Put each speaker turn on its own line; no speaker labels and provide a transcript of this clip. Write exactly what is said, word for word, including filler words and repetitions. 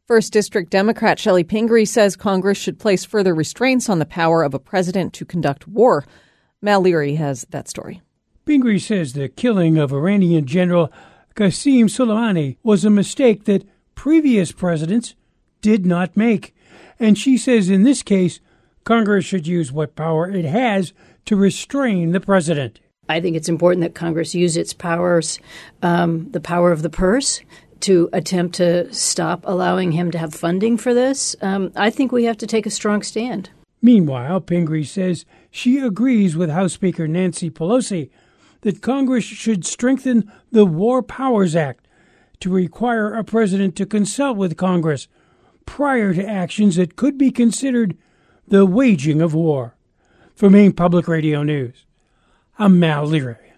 First District Democrat Shelley Pingree says Congress should place further restraints on the power of a president to conduct war. Mal Leary has that story.
Pingree says the killing of Iranian General Qasem Soleimani was a mistake that previous presidents did not make. And she says in this case, Congress should use what power it has to restrain the president.
I think it's important that Congress use its powers, um, the power of the purse, to attempt to stop allowing him to have funding for this. Um, I think we have to take a strong stand.
Meanwhile, Pingree says she agrees with House Speaker Nancy Pelosi that Congress should strengthen the War Powers Act to require a president to consult with Congress prior to actions that could be considered the waging of war. For Maine Public Radio News, I'm Mal Leary.